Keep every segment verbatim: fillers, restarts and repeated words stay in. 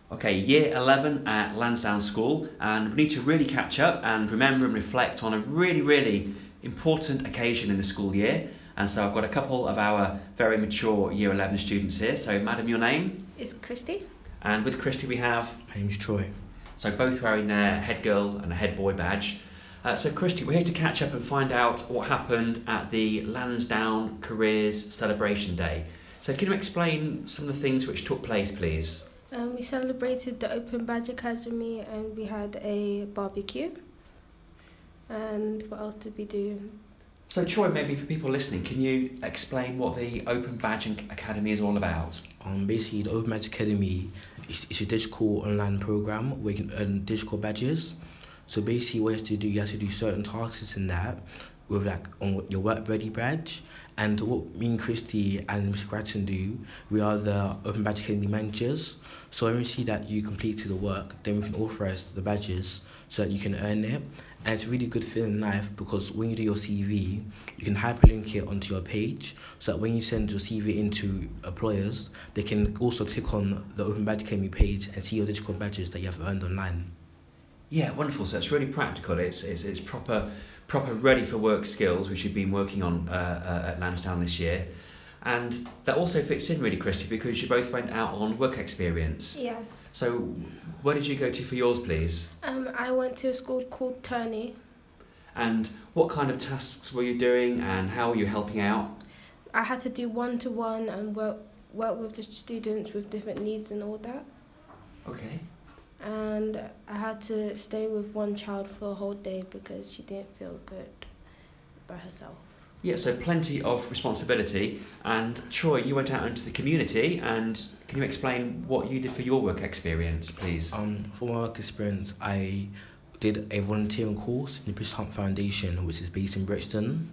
Okay, year eleven at Lansdowne School, and we need to really catch up and remember and reflect on a really, really important occasion in the school year. And so I've got a couple of our very mature year eleven students here. So, madam, your name? It's Christy. And with Christy we have? My name's Troy. So both wearing their head girl and a head boy badge. Uh, so Christy, we're here to catch up and find out what happened at the Lansdowne Careers Celebration Day. So can you explain some of the things which took place, please? Um, we celebrated the Open Badge Academy and we had a barbecue. And what else did we do? So Troy, maybe for people listening, can you explain what the Open Badge Academy is all about? Um, basically, the Open Badge Academy is, is a digital online program where you can earn digital badges. So basically, what you have to do, you have to do certain tasks in that with like on your work ready badge. And what me and Christy and Mister Gratton do, we are the Open Badge Academy managers. So when we see that you completed the work, then we can authorise the badges so that you can earn it. And it's a really good thing in life because when you do your C V, you can hyperlink it onto your page so that when you send your C V into employers, they can also click on the Open Badge Academy page and see your digital badges that you have earned online. Yeah, wonderful. So it's really practical. It's it's, it's proper proper ready for work skills which you've been working on uh, uh, at Lansdowne this year. And that also fits in really, Christy, because you both went out on work experience. Yes. So where did you go to for yours, please? Um, I went to a school called Turney. And what kind of tasks were you doing and how were you helping out? I had to do one-to-one and work, work with the students with different needs and all that. Okay. And I had to stay with one child for a whole day because she didn't feel good by herself. Yeah, so plenty of responsibility. And Troy, you went out into the community, and can you explain what you did for your work experience, please? Um, for my work experience, I did a volunteering course in the British Heart Foundation, which is based in Brixton.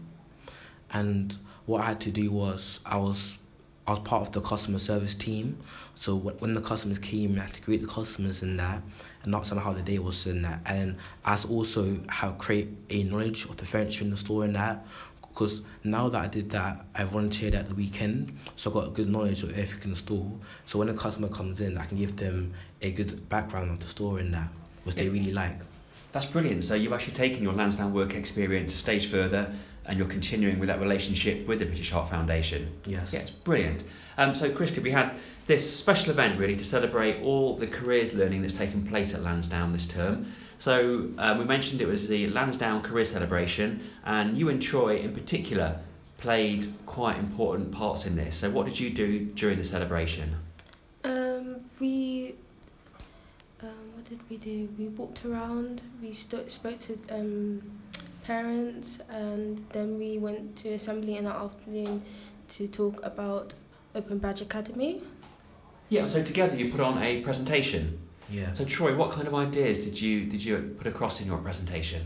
And what I had to do was, I was I was part of the customer service team. So when the customers came, I had to greet the customers in that and not somehow the day was in that. And I also have create a knowledge of the furniture in the store in that. Because now that I did that, I volunteered at the weekend, so I got a good knowledge of everything in the store. So when a customer comes in, I can give them a good background of the store in that, which yeah. they really like. That's brilliant. So you've actually taken your Lansdowne work experience a stage further, and you're continuing with that relationship with the British Heart Foundation. Yes. Yeah, it's brilliant. Um, so Christy, we had this special event really to celebrate all the careers learning that's taken place at Lansdowne this term. So um, we mentioned it was the Lansdowne Career Celebration, and you and Troy in particular played quite important parts in this. So what did you do during the celebration? Um, we, um, what did we do? We walked around, we st- spoke to um, parents, and then we went to assembly in the afternoon to talk about Open Badge Academy. Yeah, so together you put on a presentation. Yeah. So Troy, what kind of ideas did you did you put across in your presentation?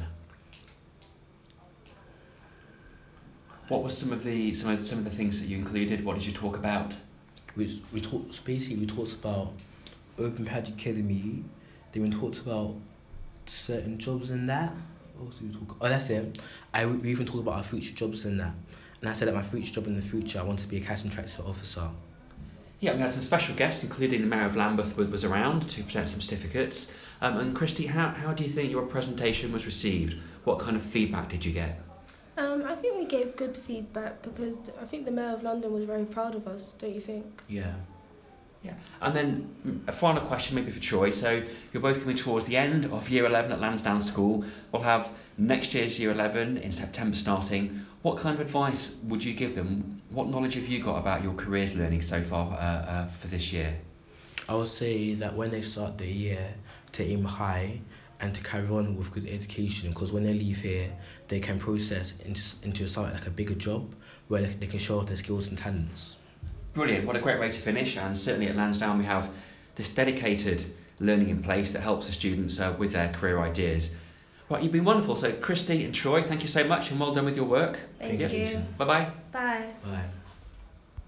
What were some of the some of the, some of the things that you included? What did you talk about? We we talked so basically we talked about Open Badge Academy. Then we talked about certain jobs in that. What else did we talk? Oh, that's it. I we even talked about our future jobs in that. And I said that my future job in the future, I wanted to be a cash and transfer officer. Yeah, we had some special guests, including the Mayor of Lambeth was, was around to present some certificates. Um, and Christy, how, how do you think your presentation was received? What kind of feedback did you get? Um, I think we gave good feedback because I think the Mayor of London was very proud of us, don't you think? Yeah. Yeah, and then a final question maybe for Troy. So you're both coming towards the end of year eleven at Lansdowne School. We'll have next year's year eleven in September starting. What kind of advice would you give them? What knowledge have you got about your careers learning so far uh, uh, for this year? I would say that when they start the year, to aim high and to carry on with good education, because when they leave here, they can process into into something like a bigger job where they, they can show off their skills and talents. Brilliant, what a great way to finish, and certainly at Lansdowne we have this dedicated learning in place that helps the students uh, with their career ideas. Right, you've been wonderful. So Christy and Troy, thank you so much and well done with your work. Thank, thank you. you. Bye-bye. Bye.